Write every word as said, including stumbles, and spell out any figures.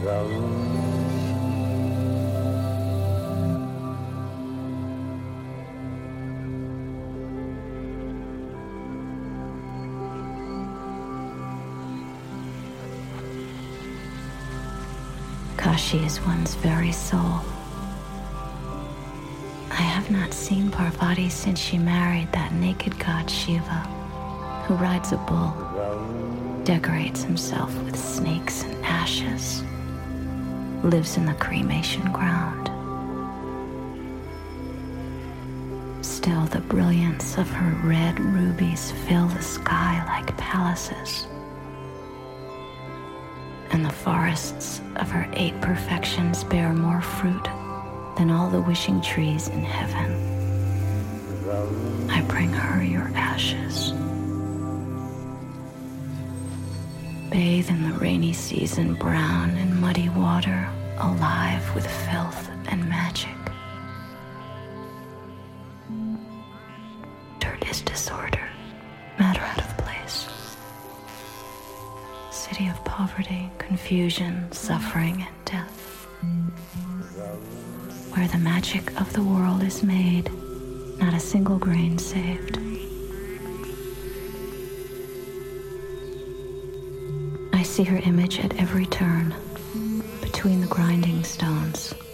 Kashi is one's very soul. I have not seen Parvati since she married that naked god Shiva, who rides a bull, decorates himself with snakes and ashes, lives in the cremation ground. Still, the brilliance of her red rubies fill the sky like palaces, and the forests of her eight perfections bear more fruit than all the wishing trees in heaven. I bring her your ashes. Bathe in the rainy season, brown and muddy water, alive with filth and magic. Dirt is disorder, matter out of place. City of poverty, confusion, suffering, and death. Where the magic of the world is made, not a single grain saved. I see her image at every turn, between the grinding stones.